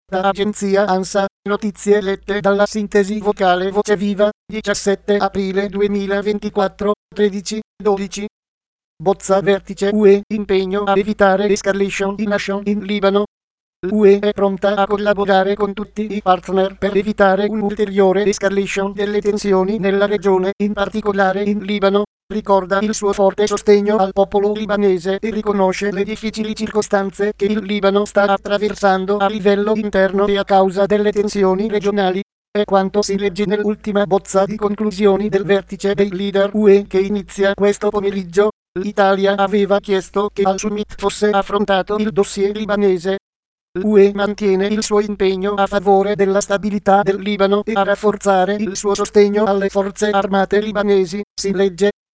Da agenzia ANSA, notizie lette dalla sintesi vocale Voce Viva, 17 aprile 2024, 13:12. Bozza vertice UE, impegno a evitare escalation in action in Libano. L'UE è pronta a collaborare con tutti i partner per evitare un'ulteriore escalation delle tensioni nella regione, in particolare in Libano. Ricorda il suo forte sostegno al popolo libanese e riconosce le difficili circostanze che il Libano sta attraversando a livello interno e a causa delle tensioni regionali. È quanto si legge nell'ultima bozza di conclusioni del vertice dei leader UE che inizia questo pomeriggio. L'Italia aveva chiesto che al summit fosse affrontato il dossier libanese. L'UE mantiene il suo impegno a favore della stabilità del Libano e a rafforzare il suo sostegno alle forze armate libanesi, si legge.